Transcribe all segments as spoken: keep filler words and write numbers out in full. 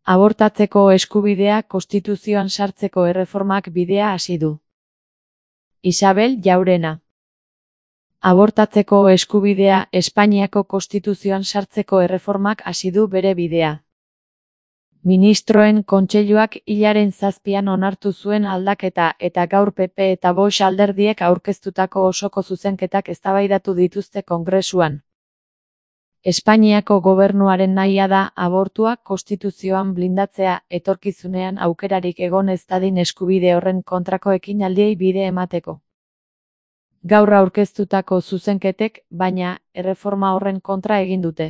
Abortatzeko eskubidea konstituzioan sartzeko erreformak bidea hasi du. Isabel Jaurena. Abortatzeko eskubidea Espainiako konstituzioan sartzeko erreformak hasi du bere bidea. Ministroen Kontseiluak hilaren zazpian onartu zuen aldaketa eta gaur P P eta Vox alderdiek aurkeztutako osoko zuzenketak eztabaidatu dituzte Kongresuan. Espainiako gobernuaren nahia da abortua konstituzioan blindatzea etorkizunean aukerarik egon ez dadin eskubide horren kontrako ekinaldiei bide emateko. Gaur aurkeztutako zuzenketek, baina, erreforma horren kontra egin dute.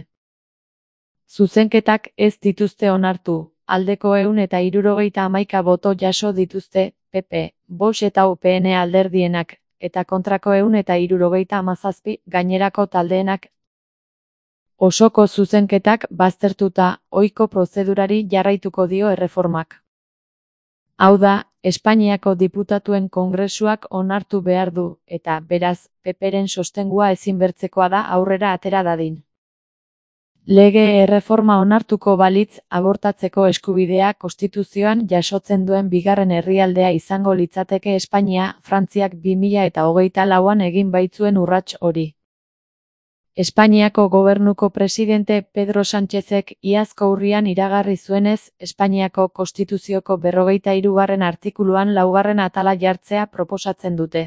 Zuzenketak ez dituzte onartu, aldeko ehun eta hirurogeita hamaika boto jaso dituzte, P P, Vox eta U P N alderdienak, eta kontrako ehun eta hirurogeita hamazazpi gainerako taldeenak. Osoko zuzenketak baztertuta, ohiko prozedurari jarraituko dio erreformak. Hau da, Espainiako diputatuen kongresuak onartu behar du, eta, beraz, P Pren sostengua ezinbertzekoa da aurrera atera dadin. Lege erreforma onartuko balitz, abortatzeko eskubidea konstituzioan jasotzen duen bigarren herrialdea izango litzateke Espainia, Frantziak bi mila eta hogeita lauan egin baitzuen urrats hori. Espainiako gobernuko presidente Pedro Sánchezek iazko urrian iragarri zuenez, Espainiako konstituzioko berrogeita hirugarren artikuluan laugarren atala jartzea proposatzen dute.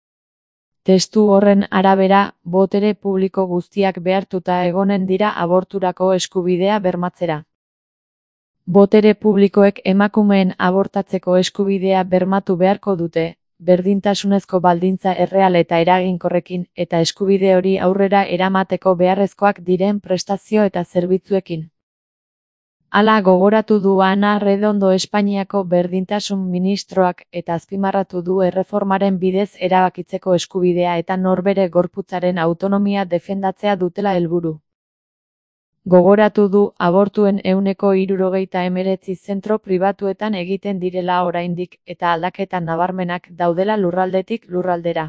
Testu horren arabera, botere publiko guztiak behartuta egonen dira aborturako eskubidea bermatzera. Botere publikoek emakumeen abortatzeko eskubidea bermatu beharko dute, berdintasunezko baldintza erreal eta eraginkorrekin, eta eskubide hori aurrera eramateko beharrezkoak diren prestazio eta zerbitzuekin. Hala gogoratu du Ana Redondo Espainiako berdintasun ministroak eta azpimarratu du erreformaren bidez erabakitzeko eskubidea eta norbere gorputzaren autonomia defendatzea dutela helburu. Gogoratu du abortuen ehuneko hirurogeita hemeretzi zentro pribatuetan egiten direla oraindik eta aldaketa nabarmenak daudela lurraldetik lurraldera.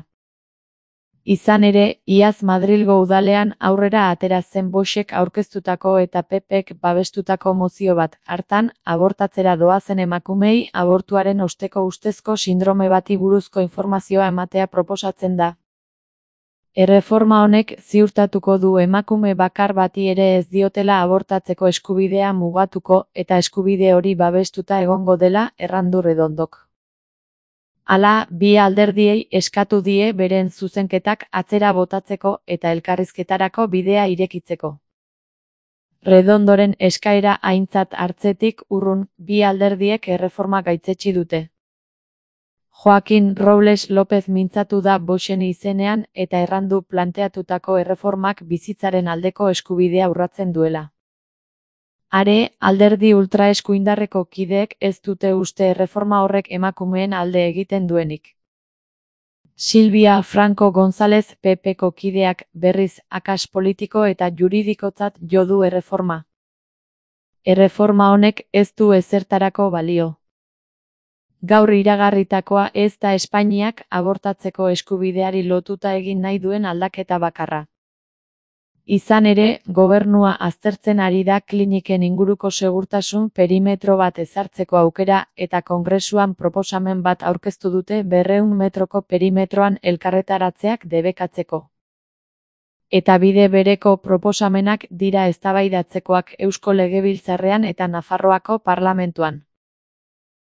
Izan ere, iaz Madrilgo udalean aurrera atera zen Voxek aurkeztutako eta P Pek babestutako mozio bat, hartan, abortatzera doazen emakumeei abortuaren osteko ustezko sindrome bati buruzko informazioa ematea proposatzen da. Erreforma honek ziurtatuko du emakume bakar bati ere ez diotela abortatzeko eskubidea mugatuko eta eskubide hori babestuta egongo dela, errandu Redondok. Hala, bi alderdiei eskatu die beren zuzenketak atzera botatzeko eta elkarrizketarako bidea irekitzeko. Redondoren eskaera aintzat hartzetik urrun, bi alderdiek erreforma gaitzetsi dute. Joaquín Robles López mintzatu da Voxen izenean eta errandu planteatutako erreformak bizitzaren aldeko eskubidea urratzen duela. Are, alderdi ultraeskuindarreko kideek ez dute uste erreforma horrek emakumeen alde egiten duenik. Silvia Franco González P Pko kideak berriz akats politiko eta juridikotzat jo du erreforma. Erreforma honek ez du ezertarako balio. Gaur iragarritakoa ez da Espainiak abortatzeko eskubideari lotuta egin nahi duen aldaketa bakarra. Izan ere, gobernua aztertzen ari da kliniken inguruko segurtasun perimetro bat ezartzeko aukera eta Kongresuan proposamen bat aurkeztu dute berrehun metroko perimetroan elkarretaratzeak debekatzeko. Eta bide bereko proposamenak dira eztabaidatzekoak Eusko Legebiltzarrean eta Nafarroako Parlamentuan.